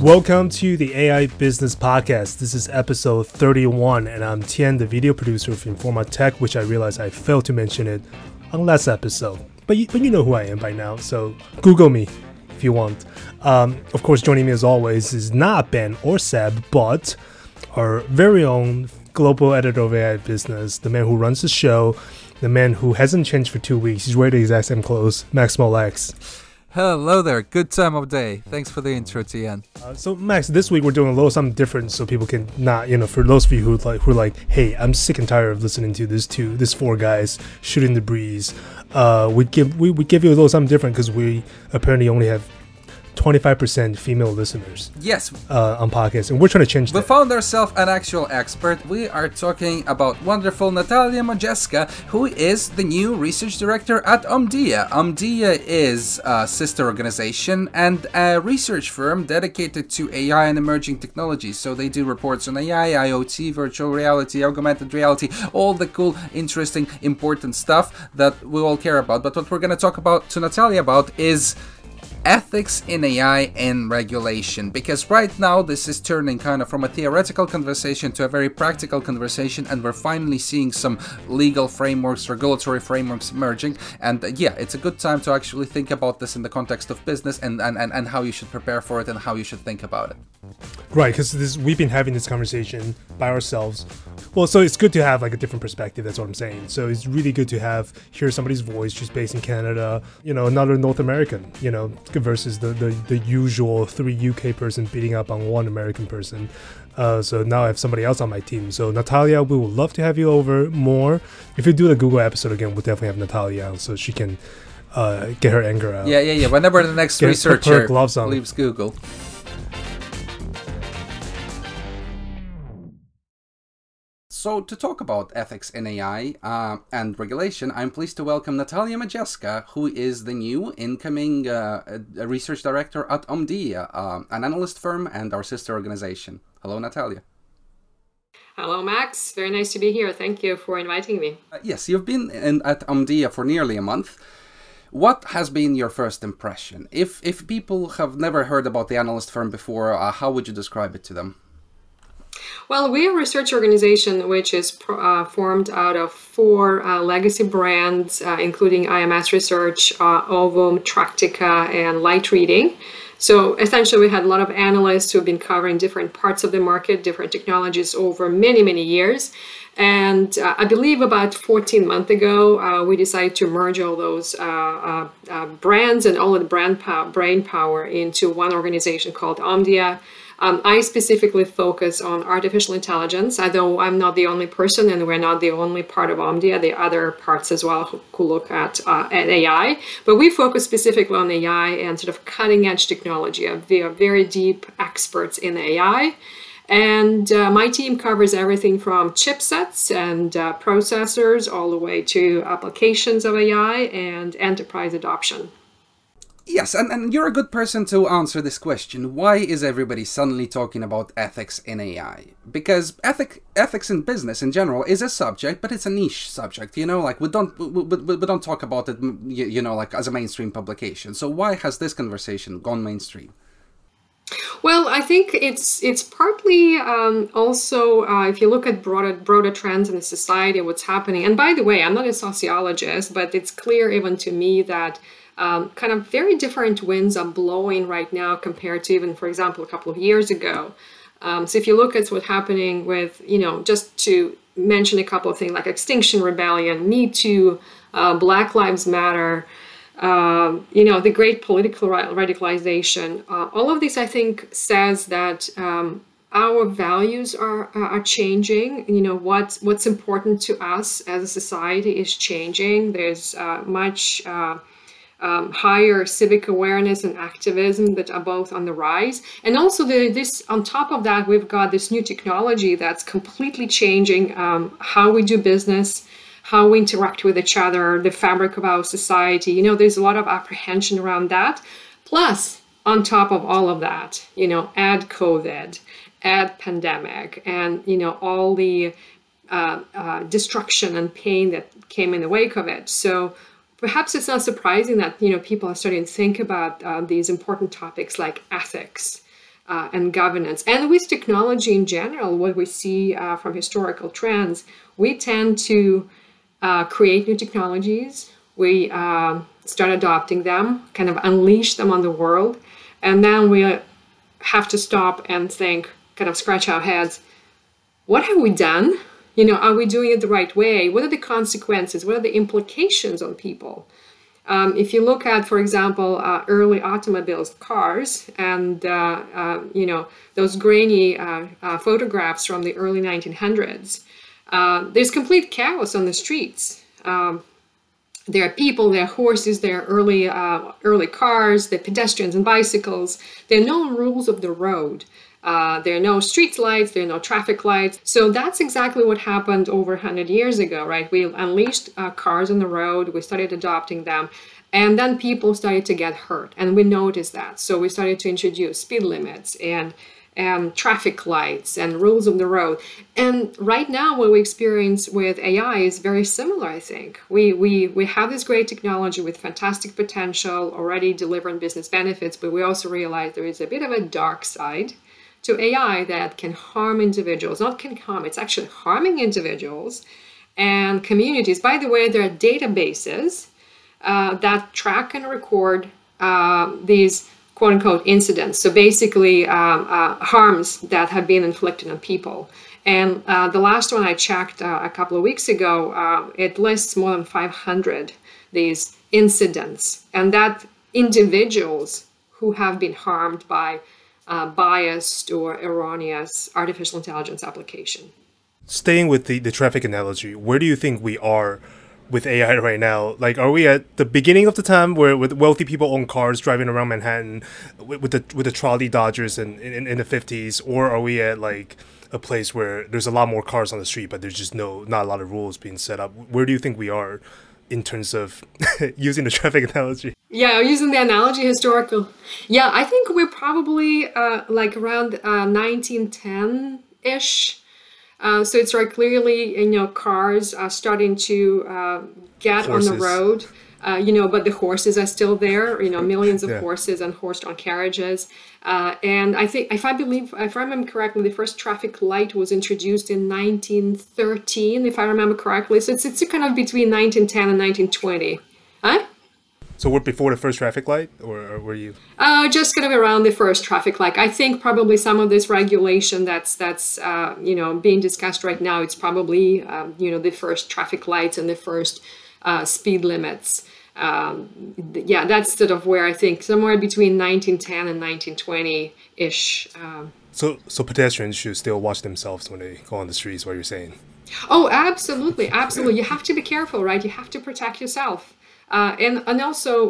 Welcome to the AI Business Podcast. This is episode 31, and I'm Tian, the video producer of Informa Tech, which I realized I failed to mention it on last episode. But you know who I am by now, so Google me if you want. Of course, joining me as always is not Ben or Seb, but our very own global editor of AI Business, the man who runs the show, the man who hasn't changed for 2 weeks. He's wearing the exact same clothes, Max Molex. Hello there. Good time of day. Thanks for the intro, Tian. So Max, this week we're doing a little something different, so people can not, for those of you who are like, hey, I'm sick and tired of listening to this four guys shooting the breeze. We give you a little something different because we apparently only have 25% female listeners. Yes. On podcasts, and we're trying to change that. We found ourselves an actual expert. We are talking about wonderful Natalia Majeska, who is the new research director at Omdia. Omdia is a sister organization and a research firm dedicated to AI and emerging technologies. So they do reports on AI, IoT, virtual reality, augmented reality, all the cool, interesting, important stuff that we all care about. But what we're going to talk about to Natalia about is ethics in AI and regulation, because right now this is turning kind of from a theoretical conversation to a very practical conversation, and we're finally seeing some legal frameworks, regulatory frameworks emerging, and it's a good time to actually think about this in the context of business and how you should prepare for it and how you should think about it. Right, because we've been having this conversation by ourselves. Well, so it's good to have like a different perspective, that's what I'm saying. So it's really good to hear somebody's voice who's based in Canada, another North American, versus the usual 3 UK person beating up on 1 American person. So now I have somebody else on my team. So Natalia, we would love to have you over more. If you do the Google episode again, we'll definitely have Natalia on so she can get her anger out. Yeah. Whenever the next researcher leaves Google. So to talk about ethics in AI and regulation, I'm pleased to welcome Natalia Majeska, who is the new incoming research director at Omdia, an analyst firm and our sister organization. Hello, Natalia. Hello, Max. Very nice to be here. Thank you for inviting me. Yes, you've been at Omdia for nearly a month. What has been your first impression? If people have never heard about the analyst firm before, how would you describe it to them? Well, we're a research organization which is formed out of 4 legacy brands, including IMS Research, Ovum, Tractica, and Light Reading. So essentially, we had a lot of analysts who have been covering different parts of the market, different technologies over many, many years. And I believe about 14 months ago, we decided to merge all those brands and all of the brain power into one organization called Omdia. I specifically focus on artificial intelligence, although I'm not the only person and we're not the only part of Omdia. There are other parts as well who look at AI. But we focus specifically on AI and sort of cutting edge technology. We are very deep experts in AI. And my team covers everything from chipsets and processors all the way to applications of AI and enterprise adoption. Yes, and you're a good person to answer this question. Why is everybody suddenly talking about ethics in AI? Because ethics in business in general is a subject, but it's a niche subject. We don't talk about it, like as a mainstream publication. So why has this conversation gone mainstream? Well, I think it's partly also if you look at broader trends in the society, what's happening. And by the way, I'm not a sociologist, but it's clear even to me that kind of very different winds are blowing right now compared to even, for example, a couple of years ago. So if you look at what's happening with, just to mention a couple of things like Extinction Rebellion, Me Too, Black Lives Matter, the great political radicalization, all of this, I think, says that our values are changing. What's important to us as a society is changing. There's much higher civic awareness and activism that are both on the rise. And also this, on top of that, we've got this new technology that's completely changing how we do business, how we interact with each other, the fabric of our society. There's a lot of apprehension around that. Plus, on top of all of that, add COVID, add pandemic, and, all the destruction and pain that came in the wake of it. So perhaps it's not surprising that people are starting to think about these important topics like ethics and governance. And with technology in general, what we see from historical trends, we tend to create new technologies. We start adopting them, kind of unleash them on the world, and then we have to stop and think, kind of scratch our heads, what have we done? Are we doing it the right way? What are the consequences? What are the implications on people? If you look at, for example, early automobiles, cars, and those grainy photographs from the early 1900s, there's complete chaos on the streets. There are people, there are horses, there are early cars, there are pedestrians and bicycles. There are no rules of the road. There are no street lights, there are no traffic lights. So that's exactly what happened over 100 years ago, right? We unleashed cars on the road, we started adopting them, and then people started to get hurt, and we noticed that. So we started to introduce speed limits and traffic lights and rules of the road. And right now, what we experience with AI is very similar, I think. We have this great technology with fantastic potential, already delivering business benefits, but we also realize there is a bit of a dark side to AI that can harm individuals. Not can harm, it's actually harming individuals and communities. By the way, there are databases that track and record these quote unquote incidents. So basically harms that have been inflicted on people. And the last one I checked a couple of weeks ago, it lists more than 500 these incidents, and that individuals who have been harmed by biased or erroneous artificial intelligence application. Staying with the traffic analogy, where do you think we are with AI right now? Like, are we at the beginning of the time where with wealthy people own cars driving around Manhattan with the trolley dodgers in the 50s, or are we at like a place where there's a lot more cars on the street, but there's just not a lot of rules being set up? Where do you think we are in terms of using the traffic analogy? Yeah, using the analogy historical. Yeah, I think we're probably like around 1910-ish. So it's very clearly, cars are starting to get horses on the road, but the horses are still there, millions of horses and horse-drawn carriages. And I think, if I remember correctly, the first traffic light was introduced in 1913, if I remember correctly. So it's kind of between 1910 and 1920. Huh? So we're before the first traffic light, or were you? Just kind of around the first traffic light. I think probably some of this regulation that's being discussed right now, it's probably the first traffic lights and the first speed limits. That's sort of where I think somewhere between 1910 and 1920-ish. So pedestrians should still watch themselves when they go on the streets, what you're saying? Oh, absolutely, absolutely. You have to be careful, right? You have to protect yourself. And also,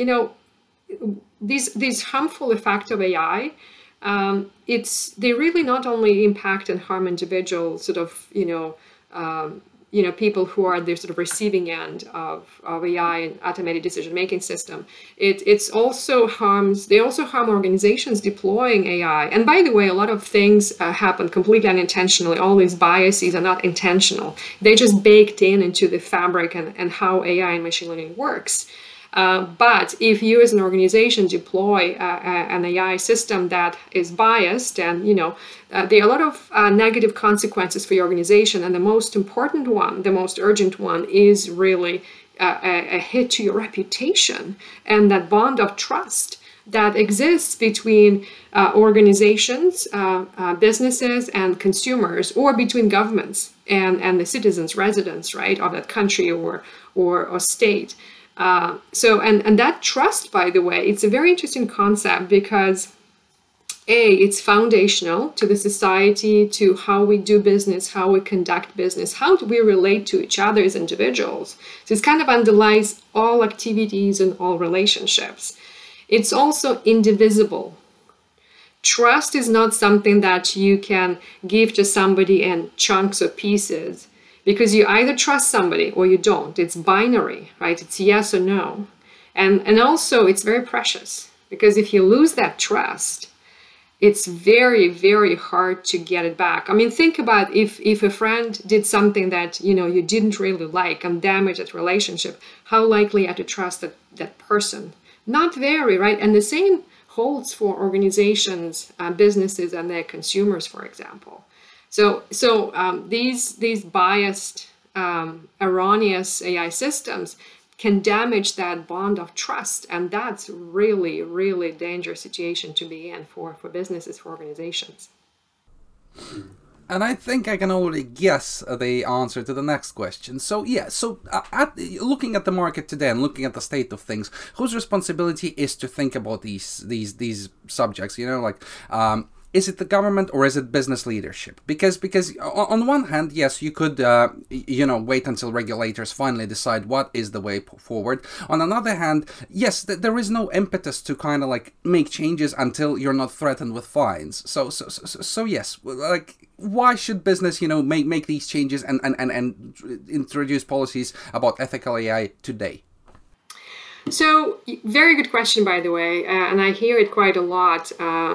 these harmful effects of AI, they really not only impact and harm individuals, sort of, people who are the sort of receiving end of AI and automated decision-making system. They also harm organizations deploying AI. And by the way, a lot of things happen completely unintentionally. All these biases are not intentional. They just baked into the fabric and how AI and machine learning works. But if you as an organization deploy an AI system that is biased, and there are a lot of negative consequences for your organization, and the most important one, the most urgent one, is really a hit to your reputation and that bond of trust that exists between organizations, businesses, and consumers, or between governments and the citizens, residents, right, of that country or state. And that trust, by the way, it's a very interesting concept because it's foundational to the society, to how we do business, how we conduct business, how do we relate to each other as individuals. So it kind of underlies all activities and all relationships. It's also indivisible. Trust is not something that you can give to somebody in chunks or pieces, because you either trust somebody or you don't. It's binary, right? It's yes or no. And also it's very precious, because if you lose that trust, it's very, very hard to get it back. I mean, think about if a friend did something that, you didn't really like and damaged that relationship, how likely are you to trust that person? Not very, right? And the same holds for organizations, businesses, and their consumers, for example. So these biased, erroneous AI systems can damage that bond of trust, and that's really, really dangerous situation to be in for businesses, for organizations. And I think I can already guess the answer to the next question. So looking at the market today and looking at the state of things, whose responsibility is to think about these subjects? Is it the government or is it business leadership? Because on one hand, yes, you could wait until regulators finally decide what is the way forward. On another hand, yes, there is no impetus to kind of like make changes until you're not threatened with fines. So yes, like, why should business make these changes and introduce policies about ethical AI today? So, very good question, by the way, and I hear it quite a lot.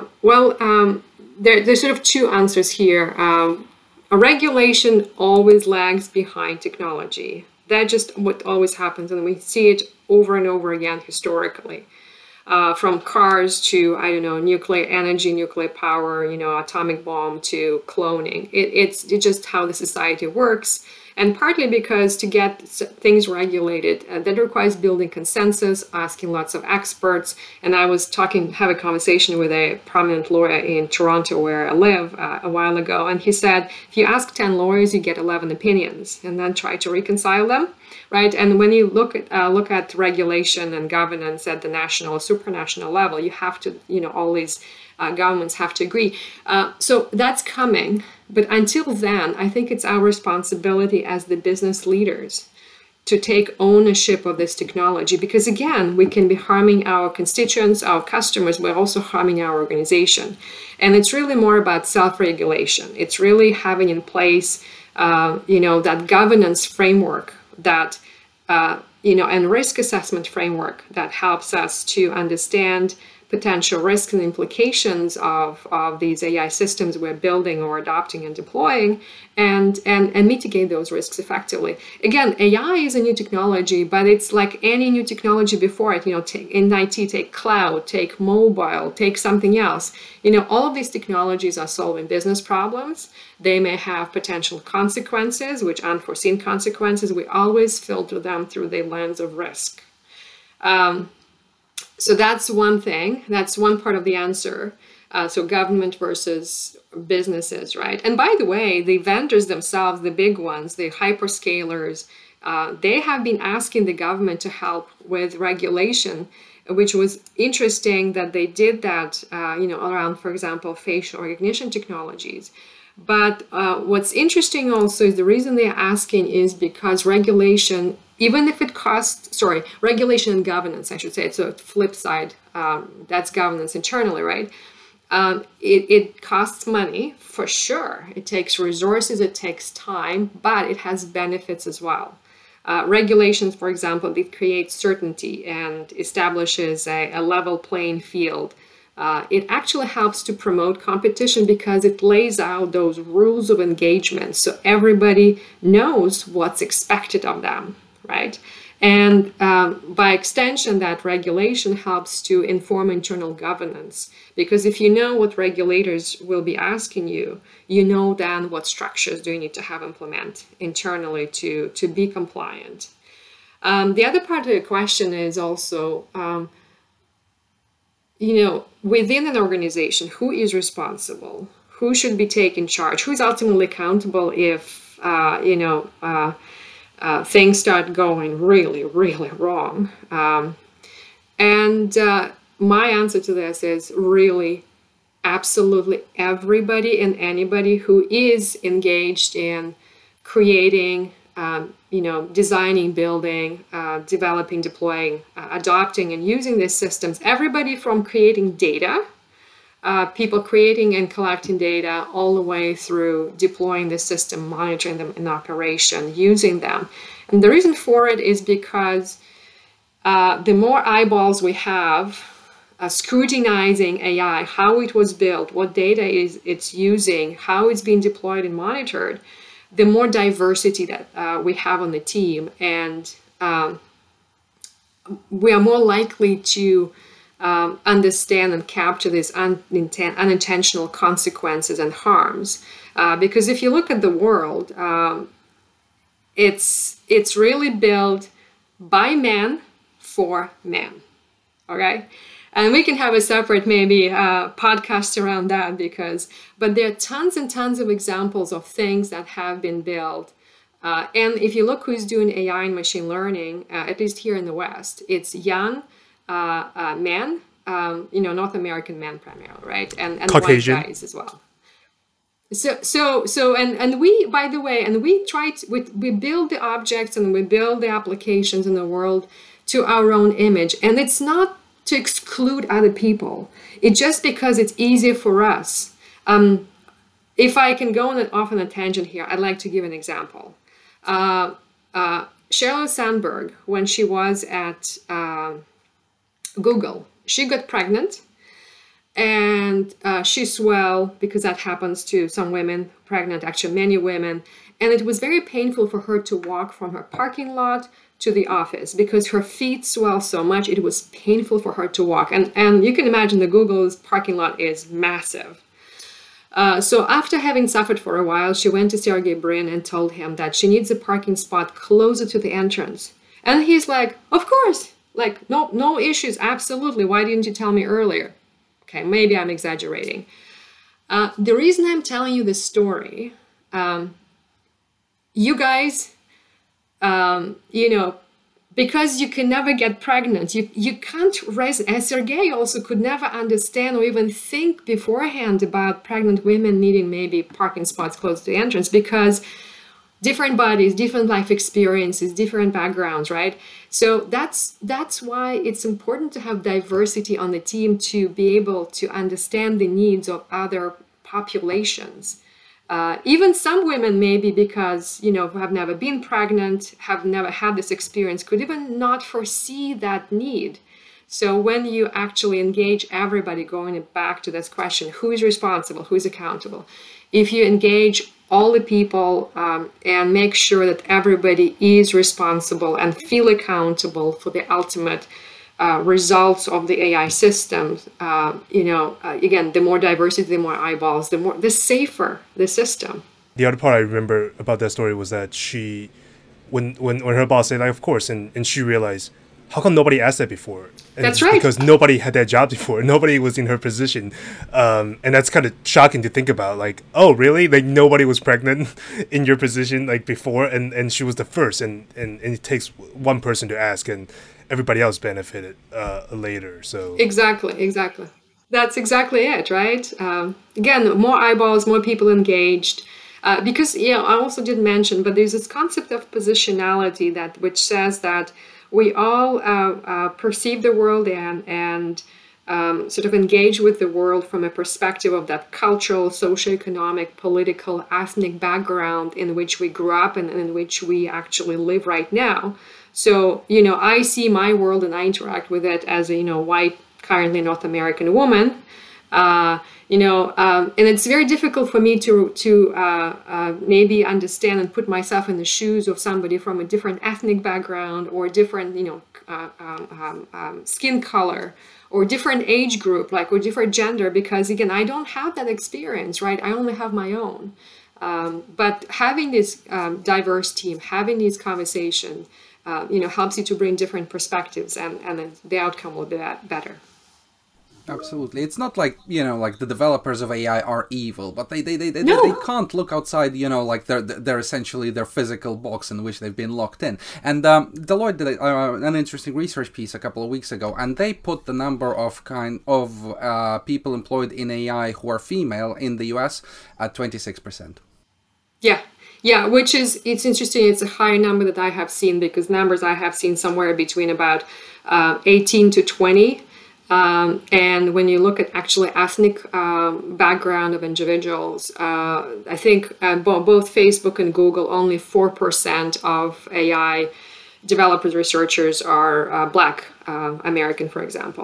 There's sort of two answers here. A regulation always lags behind technology. That's just what always happens, and we see it over and over again historically. From cars to, nuclear energy, nuclear power, atomic bomb to cloning. It's just how the society works. And partly because to get things regulated, that requires building consensus, asking lots of experts. And I was have a conversation with a prominent lawyer in Toronto, where I live, a while ago. And he said, if you ask 10 lawyers, you get 11 opinions, and then try to reconcile them, right? And when you look at regulation and governance at the national or supranational level, you have to, all these governments have to agree. So that's coming. But until then, I think it's our responsibility as the business leaders to take ownership of this technology, because again, we can be harming our constituents, our customers, but also harming our organization. And it's really more about self-regulation. It's really having in place, that governance framework that, and risk assessment framework that helps us to understand potential risks and implications of these AI systems we're building or adopting and deploying, and mitigate those risks effectively. Again, AI is a new technology, but it's like any new technology before it. In IT, take cloud, take mobile, take something else. All of these technologies are solving business problems. They may have potential consequences, which unforeseen consequences. We always filter them through the lens of risk. So that's one thing. That's one part of the answer. So government versus businesses, right? And by the way, the vendors themselves, the big ones, the hyperscalers, they have been asking the government to help with regulation, which was interesting that they did that, around, for example, facial recognition technologies. But what's interesting also is the reason they're asking is because regulation, even if it regulation and governance, I should say, so flip side, that's governance internally, right? It costs money for sure. It takes resources, it takes time, but it has benefits as well. Regulations, for example, it creates certainty and establishes a level playing field. It actually helps to promote competition because it lays out those rules of engagement so everybody knows what's expected of them, right? And by extension, that regulation helps to inform internal governance, because if you know what regulators will be asking you, you know then what structures do you need to have implement internally to be compliant. The other part of the question is also, within an organization, who is responsible? Who should be taking charge? Who is ultimately accountable if, things start going really, really wrong? My answer to this is really absolutely everybody and anybody who is engaged in creating, designing, building, developing, deploying, adopting, and using these systems. Everybody from creating data, people creating and collecting data, all the way through deploying the system, monitoring them in operation, using them. And the reason for it is because the more eyeballs we have scrutinizing AI, how it was built, what data it's using, how it's being deployed and monitored, the more diversity that we have on the team, and we are more likely to understand and capture these unintentional consequences and harms. Because if you look at the world, it's really built by men for men. All right. And we can have a separate maybe podcast around that but there are tons and tons of examples of things that have been built. And if you look who's doing AI and machine learning, at least here in the West, it's young men, North American men primarily, right? And Caucasian. white guys as well. So, and we, by the way, and we build the objects and we build the applications in the world to our own image. And it's not to exclude other people. It's just because it's easier for us. If I can go off on a tangent here, I'd like to give an example. Sheryl Sandberg, when she was at Google, she got pregnant and she swelled, because that happens to some women, pregnant, actually many women. And it was very painful for her to walk from her parking lot to the office because her feet swell so much. It was painful for her to walk. And you can imagine the Google's parking lot is massive. So after having suffered for a while, she went to Sergey Brin and told him that she needs a parking spot closer to the entrance. And he's like, of course, like no issues, absolutely. Why didn't you tell me earlier? Okay, maybe I'm exaggerating. The reason I'm telling you this story, you guys, because you can never get pregnant, you can't raise, as Sergey also could never understand or even think beforehand about pregnant women needing maybe parking spots close to the entrance, because different bodies, different life experiences, different backgrounds, right? So that's why it's important to have diversity on the team to be able to understand the needs of other populations. Even some women, maybe because, have never been pregnant, have never had this experience, could even not foresee that need. So when you actually engage everybody, going back to this question, who is responsible, who is accountable? If you engage all the people and make sure that everybody is responsible and feel accountable for the ultimate results of the AI systems, again, the more diversity, the more eyeballs, the safer the system. The other part I remember about that story was that she, when her boss said, like, of course, and she realized, how come nobody asked that before? And that's right. Because nobody had that job before. Nobody was in her position. And that's kind of shocking to think about. Like, oh, really? Like, nobody was pregnant in your position, like, before? And she was the first. And it takes one person to ask, and everybody else benefited later. So Exactly. That's exactly it, right? Again, more eyeballs, more people engaged. Because, I also did mention, but there's this concept of positionality which says that we all perceive the world and sort of engage with the world from a perspective of that cultural, socioeconomic, political, ethnic background in which we grew up and in which we actually live right now. So, I see my world and I interact with it as a, white, currently North American woman. And it's very difficult for me to maybe understand and put myself in the shoes of somebody from a different ethnic background or different, skin color or different age group, or different gender, because again, I don't have that experience, right? I only have my own. But having this diverse team, having these conversations, helps you to bring different perspectives, and then the outcome will be better. Absolutely. It's not like, like the developers of AI are evil, but they can't look outside, like they're essentially their physical box in which they've been locked in. And Deloitte did an interesting research piece a couple of weeks ago, and they put the number of people employed in AI who are female in the US at 26%. Yeah, it's interesting. It's a higher number that I have seen, because numbers I have seen somewhere between about 18 to 20. And when you look at actually ethnic background of individuals, I think both Facebook and Google, only 4% of AI developers, researchers are Black American, for example.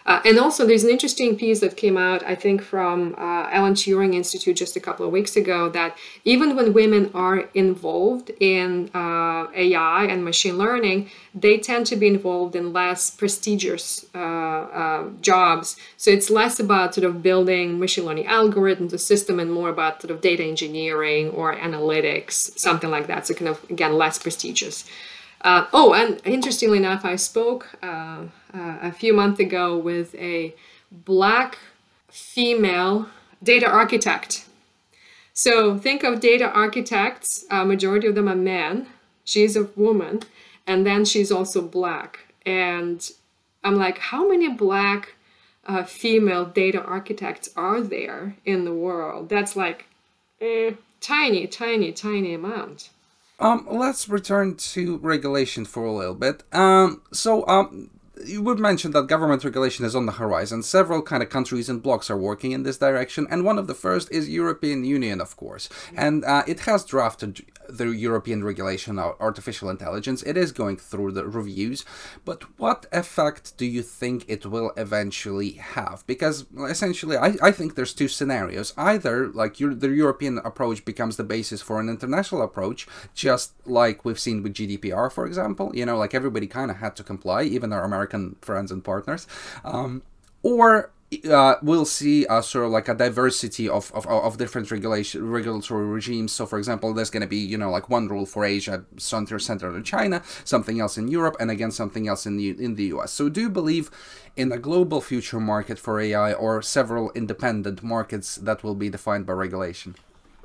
And also, there's an interesting piece that came out, I think, from Alan Turing Institute just a couple of weeks ago, that even when women are involved in AI and machine learning, they tend to be involved in less prestigious jobs. So it's less about sort of building machine learning algorithms, a system, and more about sort of data engineering or analytics, something like that. So kind of, again, less prestigious. And interestingly enough, I spoke a few months ago with a Black female data architect. So think of data architects, majority of them are men. She's a woman, and then she's also Black. And I'm like, how many Black female data architects are there in the world? That's like tiny, tiny, tiny amount. Let's return to regulation for a little bit. You would mention that government regulation is on the horizon. Several kind of countries and blocs are working in this direction, and one of the first is European Union, of course. And it has drafted the European regulation on artificial intelligence. It is going through the reviews, but what effect do you think it will eventually have? Because essentially, I think there's two scenarios. Either like the European approach becomes the basis for an international approach, just like we've seen with GDPR, for example. You know, like everybody kind of had to comply, even our American friends and partners, or we'll see sort of like a diversity of different regulatory regimes. So, for example, there's going to be, you know, like one rule for Asia, centered in China, something else in Europe, and again something else in the US. So, do you believe in a global future market for AI, or several independent markets that will be defined by regulation?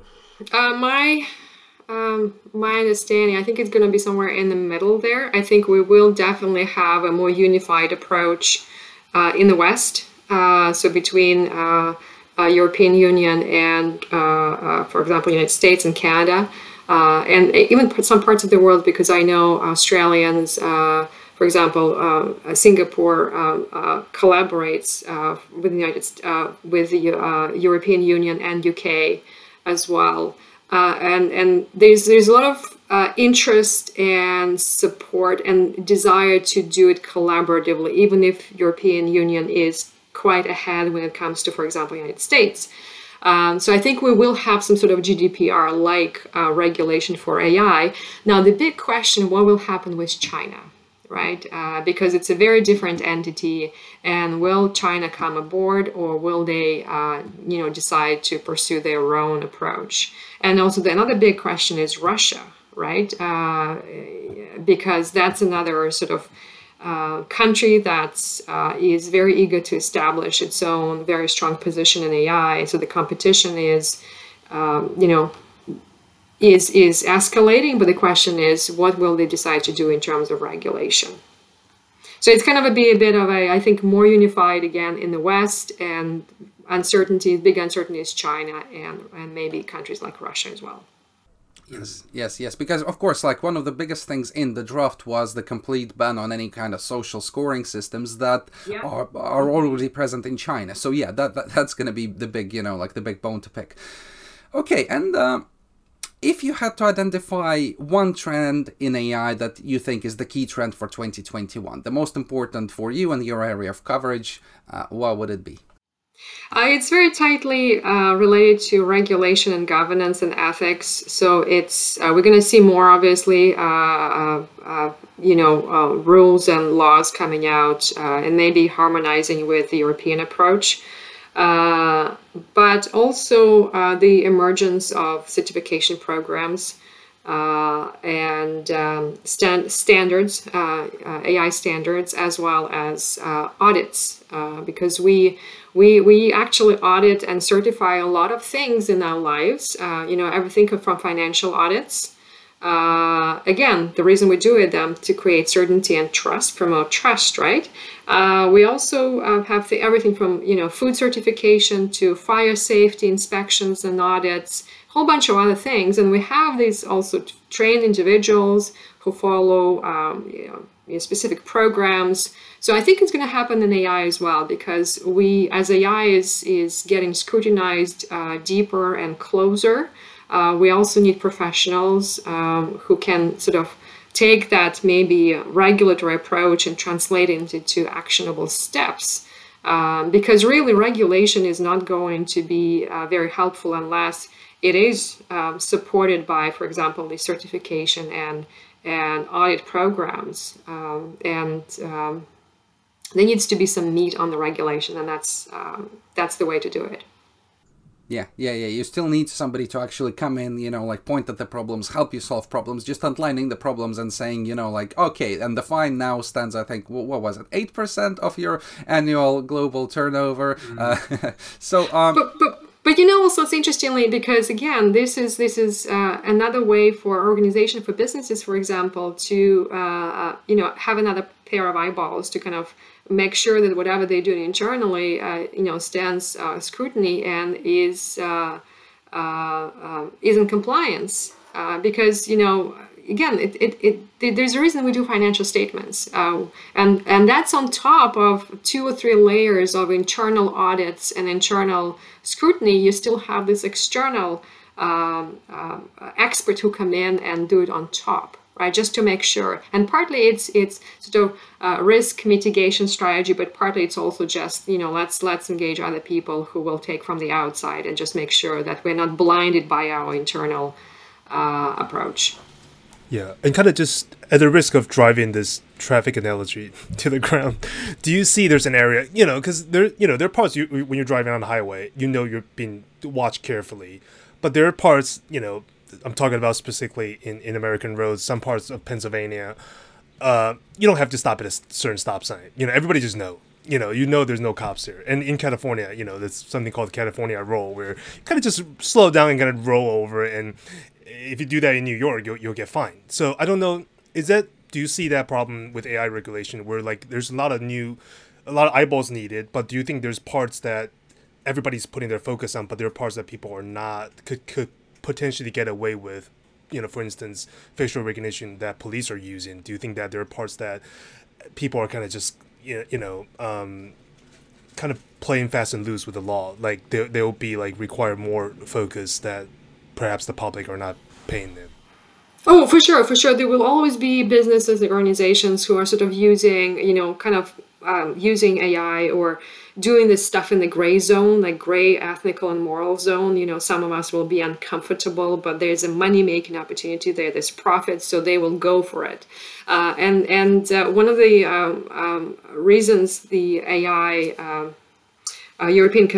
My understanding, I think it's going to be somewhere in the middle there. I think we will definitely have a more unified approach in the West. So between European Union and, for example, United States and Canada, and even some parts of the world, because I know Australians, for example, Singapore collaborates with the European Union and UK as well. And there's a lot of interest and support and desire to do it collaboratively, even if European Union is quite ahead when it comes to, for example, United States. So I think we will have some sort of GDPR-like regulation for AI. Now, the big question, what will happen with China, right? Because it's a very different entity, and will China come aboard, or will they, decide to pursue their own approach? And also, another big question is Russia, right? Because that's another sort of country that is very eager to establish its own very strong position in AI. So the competition is escalating, but the question is, what will they decide to do in terms of regulation? So it's kind of be a bit of I think, more unified again in the West, and big uncertainty is China and maybe countries like Russia as well. Yes. Because, of course, like one of the biggest things in the draft was the complete ban on any kind of social scoring systems that are already present in China. So, yeah, that's going to be the big, the big bone to pick. Okay, and if you had to identify one trend in AI that you think is the key trend for 2021, the most important for you and your area of coverage, what would it be? It's very tightly related to regulation and governance and ethics. So it's we're going to see more, obviously, rules and laws coming out, and maybe harmonizing with the European approach. But also the emergence of certification programs and standards, AI standards, as well as audits, because we actually audit and certify a lot of things in our lives. Everything from financial audits. Again, the reason we do it to create certainty and trust, promote trust, right? We also have everything from food certification to fire safety inspections and audits, a whole bunch of other things, and we have these also trained individuals who follow specific programs. So I think it's going to happen in AI as well, because as AI is getting scrutinized deeper and closer. We also need professionals who can sort of take that maybe regulatory approach and translate it into actionable steps Because really regulation is not going to be very helpful unless it is supported by, for example, the certification and audit programs. There needs to be some meat on the regulation, and that's the way to do it. Yeah. You still need somebody to actually come in, like point at the problems, help you solve problems, just outlining the problems and saying, like, okay, and the fine now stands, I think, what was it, 8% of your annual global turnover. But also it's interestingly, because again, this is another way for organization, for businesses, for example, to have another pair of eyeballs to kind of make sure that whatever they do internally, stands scrutiny and is in compliance. Because again, there's a reason we do financial statements, and that's on top of 2 or 3 layers of internal audits and internal scrutiny. You still have this external expert who come in and do it on top, right? Just to make sure. And partly it's sort of risk mitigation strategy, but partly it's also just let's engage other people who will take from the outside and just make sure that we're not blinded by our internal approach. Yeah, and kind of just at the risk of driving this traffic analogy to the ground, do you see there's an area, because there are parts when you're driving on the highway, you're being watched carefully, but there are parts, I'm talking about specifically in American roads, some parts of Pennsylvania, you don't have to stop at a certain stop sign. Everybody just know. There's no cops here. And in California, there's something called the California roll, where you kind of just slow down and kind of roll over. And if you do that in New York, you'll get fined. So I don't know, do you see that problem with AI regulation where like there's a lot of eyeballs needed, but do you think there's parts that everybody's putting their focus on, but there are parts that people are not, could potentially get away with, for instance, facial recognition that police are using? Do you think that there are parts that people are kind of just, kind of playing fast and loose with the law? Like they'll be like require more focus that perhaps the public are not paying them. Oh, for sure. There will always be businesses and organizations who are sort of using, using AI or doing this stuff in the gray zone, like gray ethical and moral zone. Some of us will be uncomfortable, but there's a money-making opportunity there. There's profit, so they will go for it. And one of the reasons the AI European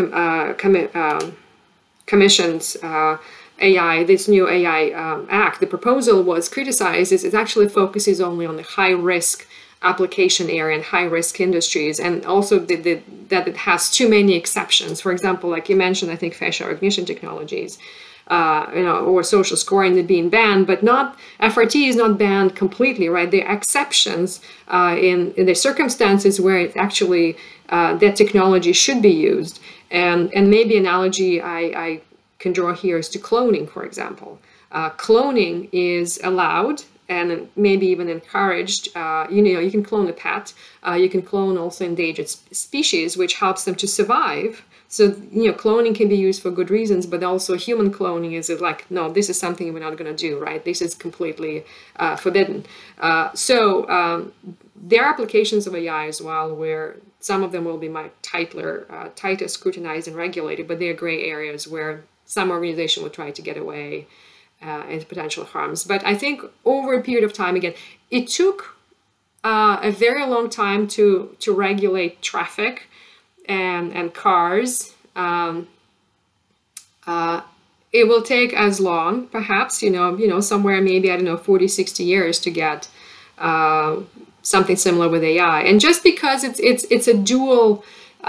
Commission's AI, this new AI Act, the proposal was criticized is it actually focuses only on the high-risk application area and high-risk industries, and also that it has too many exceptions. For example, like you mentioned, I think facial recognition technologies, or social scoring being banned, but FRT is not banned completely, right? There are exceptions in the circumstances where it actually that technology should be used, and maybe analogy I can draw here is to cloning, for example. Cloning is allowed and maybe even encouraged. You can clone a pet. You can clone also endangered species, which helps them to survive. So, cloning can be used for good reasons, but also human cloning is like, no, this is something we're not going to do, right? This is completely forbidden. So there are applications of AI as well, where some of them will be much tighter scrutinized and regulated, but there are gray areas where some organization will try to get away into potential harms. But I think over a period of time, again, it took a very long time to regulate traffic and cars. It will take as long, perhaps, somewhere maybe, 40, 60 years to get something similar with AI. And just because it's a dual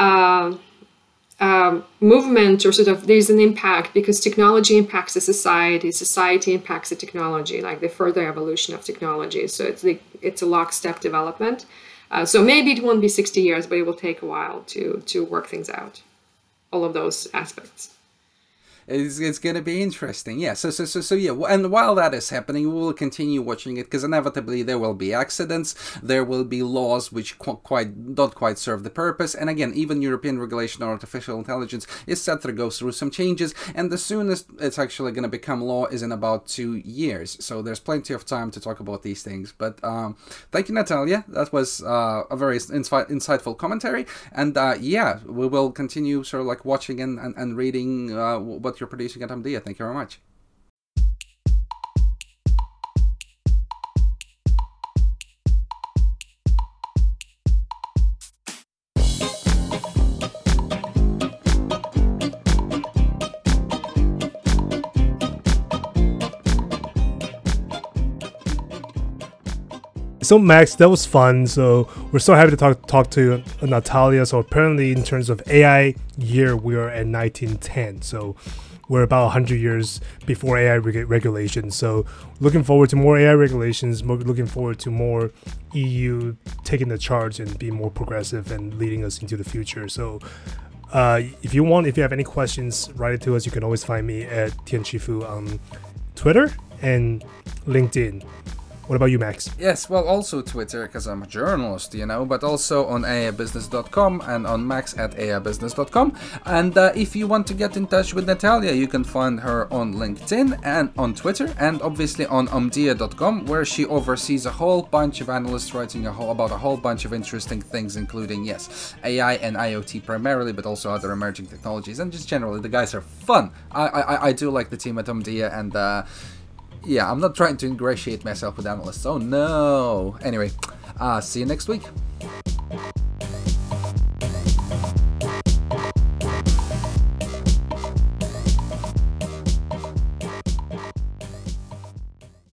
movement, or sort of there's an impact, because technology impacts the society impacts the technology, like the further evolution of technology. So it's a lockstep development. So maybe it won't be 60 years, but it will take a while to work things out, all of those aspects. It's going to be interesting. Yeah. So yeah. And while that is happening, we will continue watching it because inevitably there will be accidents. There will be laws which don't quite serve the purpose. And again, even European regulation on artificial intelligence is set to go through some changes. And the soonest it's actually going to become law is in about 2 years. So there's plenty of time to talk about these things. But thank you, Natalia. That was a very insightful commentary. And yeah, we will continue sort of like watching and reading what you're producing at Omdia. Thank you very much. So Max, that was fun. So we're so happy to talk to Natalia. So apparently, in terms of AI year, we are at 1910. So we're about 100 years before AI regulations. So looking forward to more AI regulations. Looking forward to more EU taking the charge and being more progressive and leading us into the future. So if you have any questions, write it to us. You can always find me at Tian Shifu on Twitter and LinkedIn. What about you, Max? Yes, well, also Twitter, because I'm a journalist, but also on aibusiness.com and on max at aibusiness.com. And if you want to get in touch with Natalia, you can find her on LinkedIn and on Twitter, and obviously on omdia.com, where she oversees a whole bunch of analysts writing about a whole bunch of interesting things, including, yes, AI and IoT primarily, but also other emerging technologies. And just generally, the guys are fun. I do like the team at Omdia, and yeah, I'm not trying to ingratiate myself with analysts. Oh no. Anyway, see you next week.